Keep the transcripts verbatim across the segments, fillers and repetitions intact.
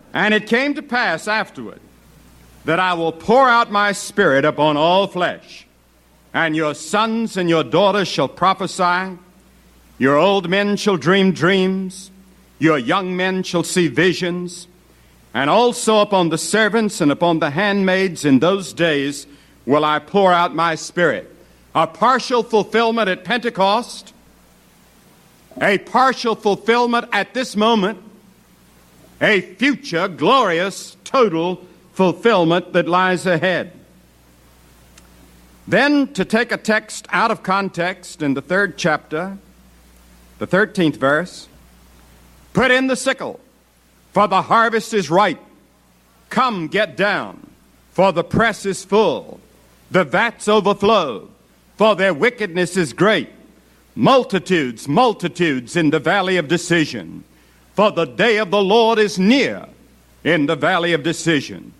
And it came to pass afterward that I will pour out my Spirit upon all flesh, and your sons and your daughters shall prophesy, your old men shall dream dreams, your young men shall see visions, and also upon the servants and upon the handmaids in those days will I pour out my Spirit. A partial fulfillment at Pentecost, a partial fulfillment at this moment, a future, glorious, total fulfillment that lies ahead. Then, to take a text out of context in the third chapter, the thirteenth verse, put in the sickle, for the harvest is ripe. Come, get down, for the press is full. The vats overflow, for their wickedness is great. Multitudes, multitudes in the valley of decision. For the day of the Lord is near in the valley of decision.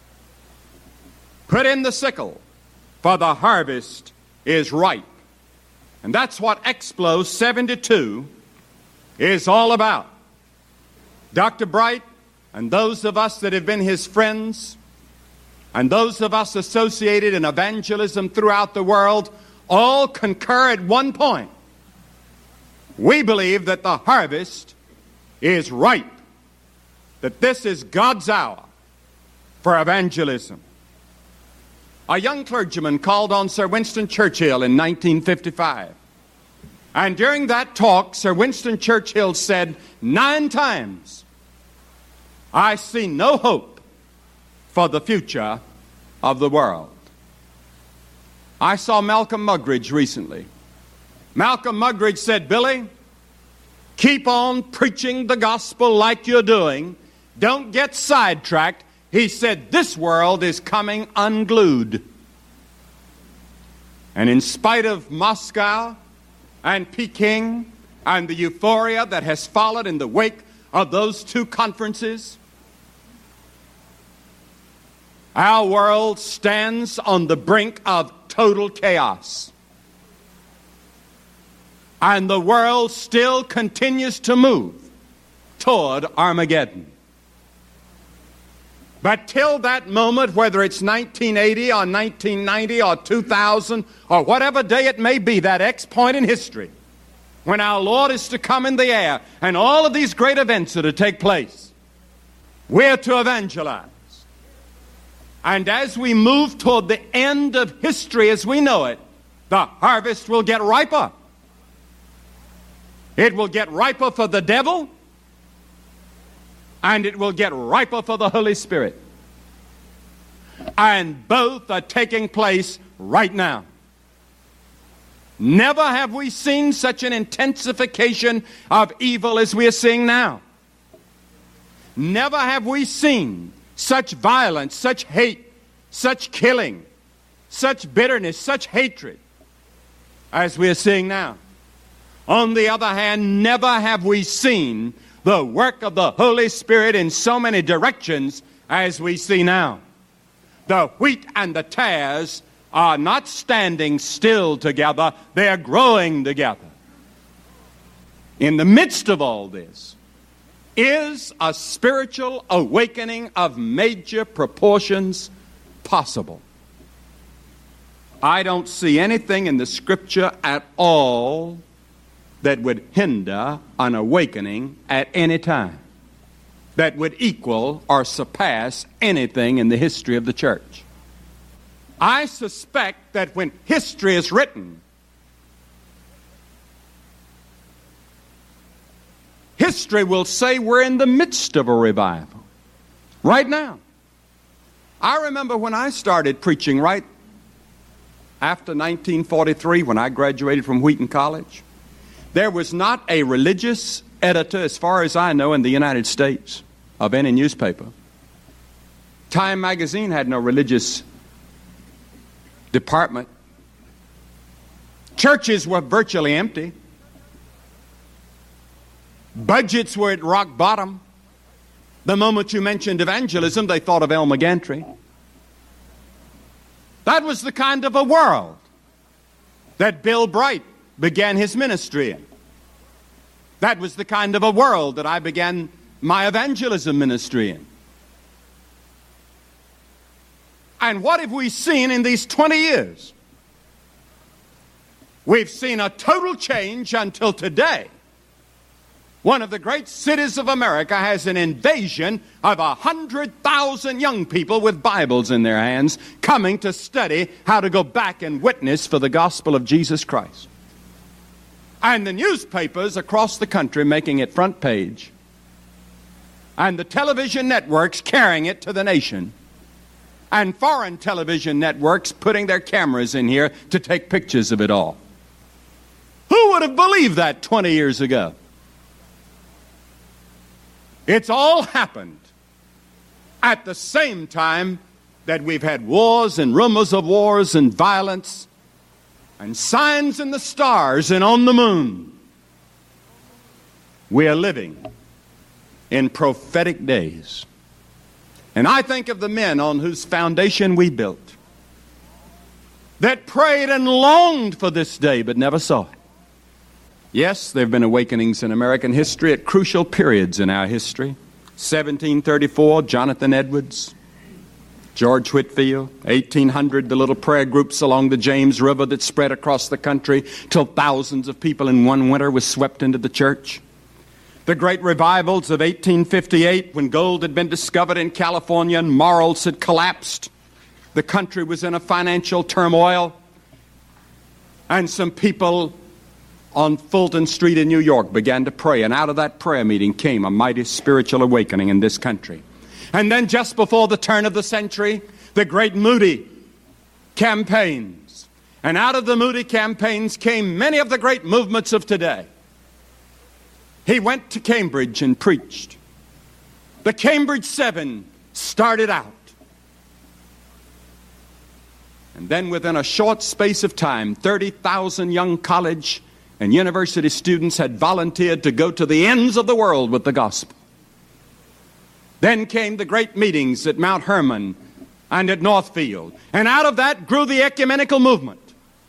Put in the sickle, for the harvest is ripe. And that's what Explo seventy-two is all about. Doctor Bright and those of us that have been his friends and those of us associated in evangelism throughout the world all concur at one point. We believe that the harvest is ripe, that this is God's hour for evangelism. A young clergyman called on Sir Winston Churchill in nineteen fifty-five. And during that talk, Sir Winston Churchill said nine times, I see no hope for the future of the world. I saw Malcolm Muggeridge recently. Malcolm Muggeridge said, Billy, keep on preaching the gospel like you're doing. Don't get sidetracked. He said, this world is coming unglued. And in spite of Moscow and Peking and the euphoria that has followed in the wake of those two conferences, our world stands on the brink of total chaos. And the world still continues to move toward Armageddon. But till that moment, whether it's nineteen eighty or nineteen ninety or two thousand or whatever day it may be, that X point in history, when our Lord is to come in the air and all of these great events are to take place, we're to evangelize. And as we move toward the end of history as we know it, the harvest will get riper. It will get riper for the devil, and it will get riper for the Holy Spirit. And both are taking place right now. Never have we seen such an intensification of evil as we are seeing now. Never have we seen such violence, such hate, such killing, such bitterness, such hatred as we are seeing now. On the other hand, never have we seen the work of the Holy Spirit in so many directions as we see now. The wheat and the tares are not standing still together, they are growing together. In the midst of all this is a spiritual awakening of major proportions possible. I don't see anything in the Scripture at all that would hinder an awakening at any time, that would equal or surpass anything in the history of the church. I suspect that when history is written, history will say we're in the midst of a revival right now. I remember when I started preaching right after nineteen forty-three, when I graduated from Wheaton College, there was not a religious editor, as far as I know, in the United States of any newspaper. Time magazine had no religious department. Churches were virtually empty. Budgets were at rock bottom. The moment you mentioned evangelism, they thought of Elmer Gantry. That was the kind of a world that Bill Bright began his ministry in. That was the kind of a world that I began my evangelism ministry in. And what have we seen in these twenty years? We've seen a total change until today. One of the great cities of America has an invasion of a hundred thousand young people with Bibles in their hands coming to study how to go back and witness for the gospel of Jesus Christ. And the newspapers across the country making it front page, and the television networks carrying it to the nation, and foreign television networks putting their cameras in here to take pictures of it all. Who would have believed that twenty years ago? It's all happened at the same time that we've had wars and rumors of wars and violence and signs in the stars and on the moon. We are living in prophetic days. And I think of the men on whose foundation we built, that prayed and longed for this day but never saw it. Yes, there have been awakenings in American history at crucial periods in our history. seventeen thirty-four, Jonathan Edwards, George Whitefield. eighteen hundred, the little prayer groups along the James River that spread across the country till thousands of people in one winter were swept into the church. The great revivals of eighteen fifty-eight, when gold had been discovered in California and morals had collapsed. The country was in a financial turmoil. And some people on Fulton Street in New York began to pray, and out of that prayer meeting came a mighty spiritual awakening in this country. And then just before the turn of the century, the great Moody campaigns. And out of the Moody campaigns came many of the great movements of today. He went to Cambridge and preached. The Cambridge Seven started out. And then within a short space of time, thirty thousand young college and university students had volunteered to go to the ends of the world with the gospel. Then came the great meetings at Mount Hermon and at Northfield. And out of that grew the ecumenical movement.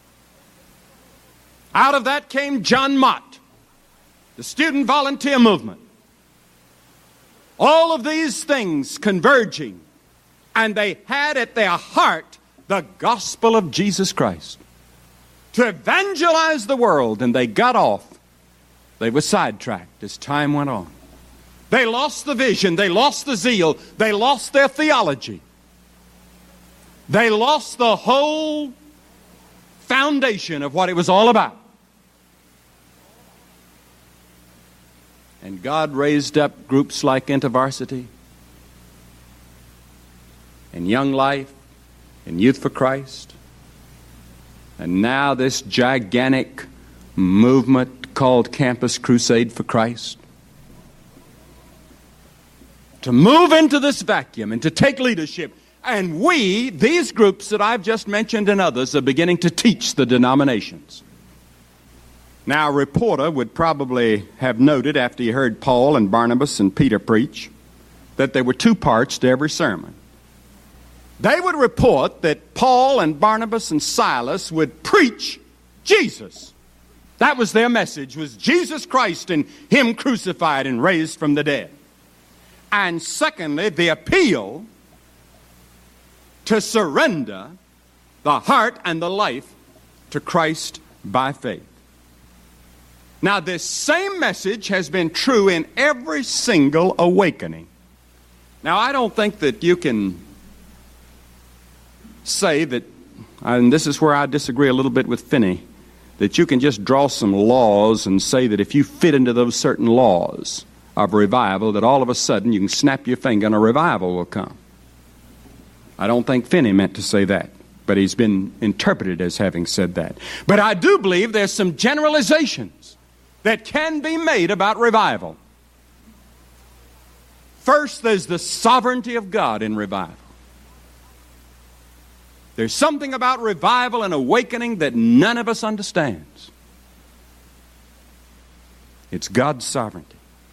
Out of that came John Mott, the student volunteer movement. All of these things converging, and they had at their heart the gospel of Jesus Christ. To evangelize the world, and they got off. They were sidetracked as time went on. They lost the vision, they lost the zeal, they lost their theology. They lost the whole foundation of what it was all about. And God raised up groups like InterVarsity and Young Life and Youth for Christ. And now this gigantic movement called Campus Crusade for Christ. To move into this vacuum and to take leadership. And we, these groups that I've just mentioned and others, are beginning to teach the denominations. Now, a reporter would probably have noted after he heard Paul and Barnabas and Peter preach that there were two parts to every sermon. They would report that Paul and Barnabas and Silas would preach Jesus. That was their message, was Jesus Christ and Him crucified and raised from the dead. And secondly, the appeal to surrender the heart and the life to Christ by faith. Now, this same message has been true in every single awakening. Now, I don't think that you can say that, and this is where I disagree a little bit with Finney, that you can just draw some laws and say that if you fit into those certain laws of revival, that all of a sudden you can snap your finger and a revival will come. I don't think Finney meant to say that, but he's been interpreted as having said that. But I do believe there's some generalizations that can be made about revival. First, there's the sovereignty of God in revival. There's something about revival and awakening that none of us understands. It's God's sovereignty.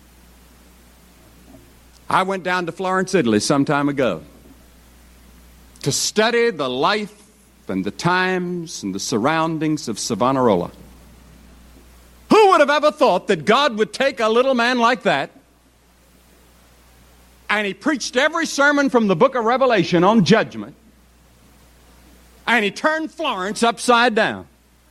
I went down to Florence, Italy some time ago to study the life and the times and the surroundings of Savonarola. Who would have ever thought that God would take a little man like that, and he preached every sermon from the book of Revelation on judgment, and he turned Florence upside down.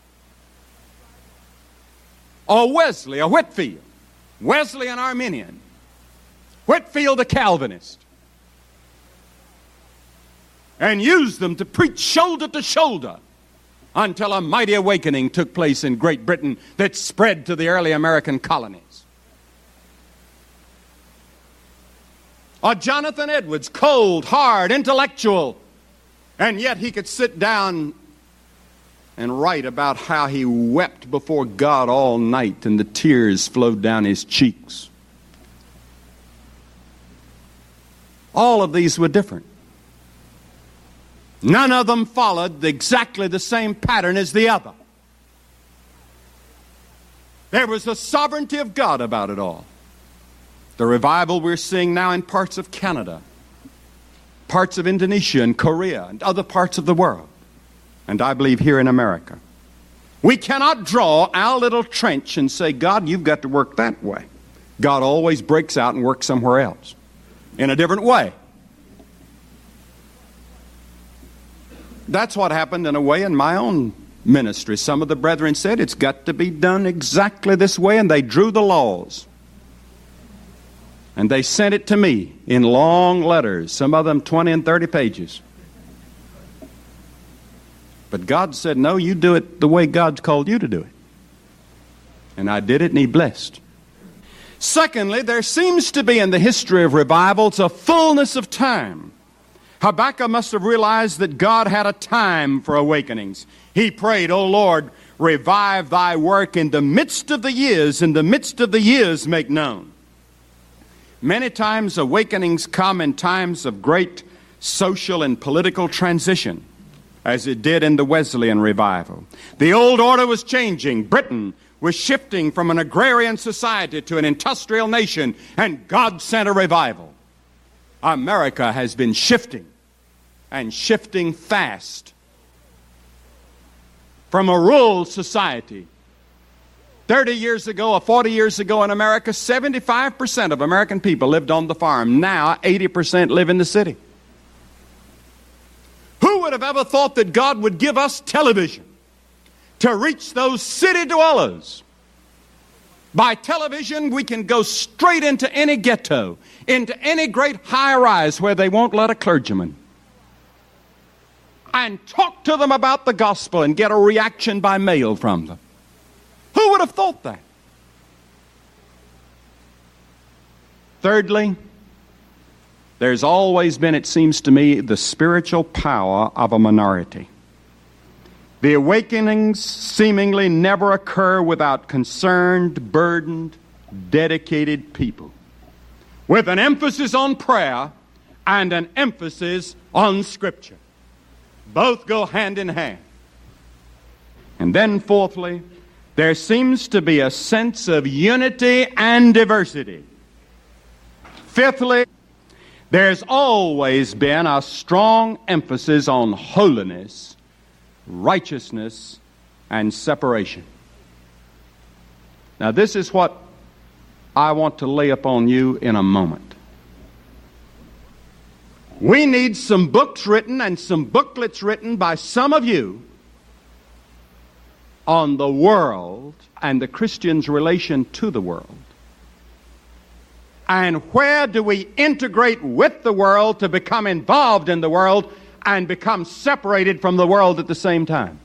Or Wesley, or Whitefield. Wesley, an Arminian. Whitefield, a Calvinist. And used them to preach shoulder to shoulder until a mighty awakening took place in Great Britain that spread to the early American colonies. Or Jonathan Edwards, cold, hard, intellectual, and yet he could sit down and write about how he wept before God all night and the tears flowed down his cheeks. All of these were different. None of them followed exactly the same pattern as the other. There was the sovereignty of God about it all. The revival we're seeing now in parts of Canada, parts of Indonesia and Korea and other parts of the world, and I believe here in America. We cannot draw our little trench and say, God, you've got to work that way. God always breaks out and works somewhere else in a different way. That's what happened in a way in my own ministry. Some of the brethren said it's got to be done exactly this way, and they drew the laws. And they sent it to me in long letters, some of them twenty and thirty pages. But God said, no, you do it the way God's called you to do it. And I did it, and He blessed. Secondly, there seems to be in the history of revivals a fullness of time. Habakkuk must have realized that God had a time for awakenings. He prayed, O Lord, revive thy work in the midst of the years, in the midst of the years make known. Many times awakenings come in times of great social and political transition, as it did in the Wesleyan revival. The old order was changing. Britain was shifting from an agrarian society to an industrial nation, and God sent a revival. America has been shifting, and shifting fast, from a rural society. thirty years ago or forty years ago in America, seventy-five percent of American people lived on the farm. Now, eighty percent live in the city. Who would have ever thought that God would give us television to reach those city dwellers? By television, we can go straight into any ghetto, into any great high-rise where they won't let a clergyman, and talk to them about the gospel and get a reaction by mail from them. Who would have thought that? Thirdly, there's always been, it seems to me, the spiritual power of a minority. The awakenings seemingly never occur without concerned, burdened, dedicated people, with an emphasis on prayer and an emphasis on Scripture. Both go hand in hand. And then fourthly, there seems to be a sense of unity and diversity. Fifthly, there's always been a strong emphasis on holiness, righteousness, and separation. Now, this is what I want to lay upon you in a moment. We need some books written and some booklets written by some of you on the world and the Christian's relation to the world. And where do we integrate with the world to become involved in the world and become separated from the world at the same time?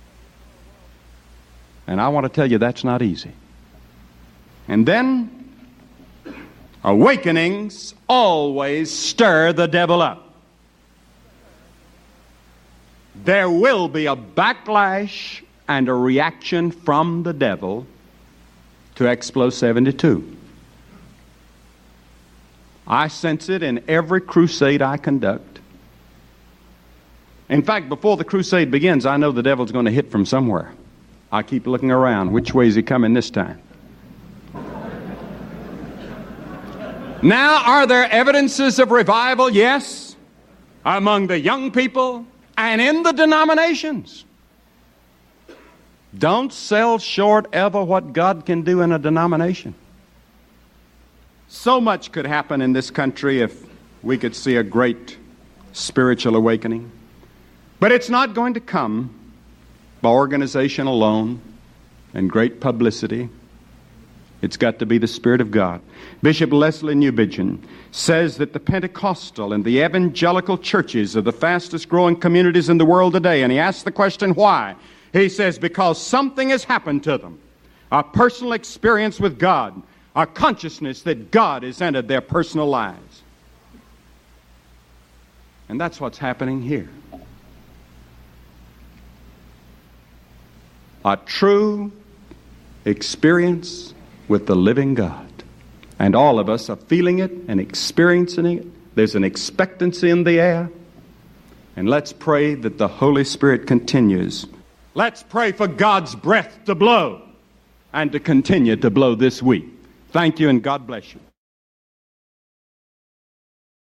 And I want to tell you that's not easy. And then, awakenings always stir the devil up. There will be a backlash and a reaction from the devil to Explo seventy-two. I sense it in every crusade I conduct. In fact, before the crusade begins, I know the devil's going to hit from somewhere. I keep looking around. Which way is he coming this time? Now, are there evidences of revival? Yes. Among the young people and in the denominations. Don't sell short ever what God can do in a denomination. So much could happen in this country if we could see a great spiritual awakening. But it's not going to come by organization alone and great publicity. It's got to be the Spirit of God. Bishop Leslie Newbigin says that the Pentecostal and the evangelical churches are the fastest growing communities in the world today. And he asks the question, why? He says, because something has happened to them. A personal experience with God. A consciousness that God has entered their personal lives. And that's what's happening here. A true experience with the living God. And all of us are feeling it and experiencing it. There's an expectancy in the air. And let's pray that the Holy Spirit continues. Let's pray for God's breath to blow and to continue to blow this week. Thank you, and God bless you.